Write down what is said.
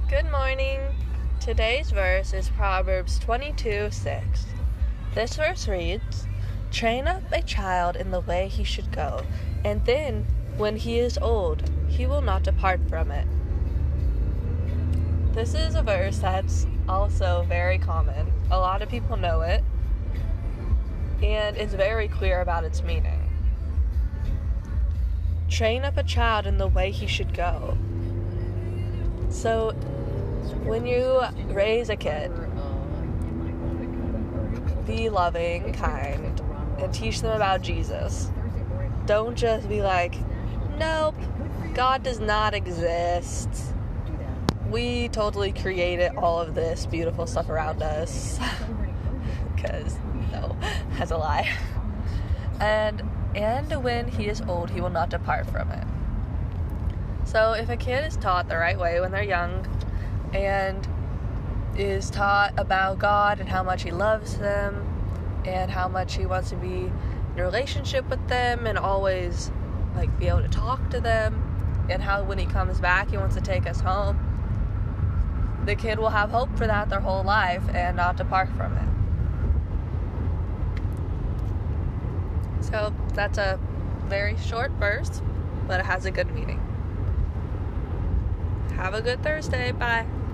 Good morning. Today's verse is Proverbs 22:6. This verse reads, "Train up a child in the way he should go, and then, when he is old, he will not depart from it." This is a verse that's also very common. A lot of people know it, and it's very clear about its meaning. Train up a child in the way he should go. So, when you raise a kid, be loving, kind, and teach them about Jesus. Don't just be like, nope, God does not exist. We totally created all of this beautiful stuff around us. Because, no, that's a lie. And when he is old, he will not depart from it. So if a kid is taught the right way when they're young, and is taught about God and how much he loves them and how much he wants to be in a relationship with them and always be able to talk to them, and how when he comes back he wants to take us home, the kid will have hope for that their whole life and not depart from it. So that's a very short verse, but it has a good meaning. Have a good Thursday. Bye.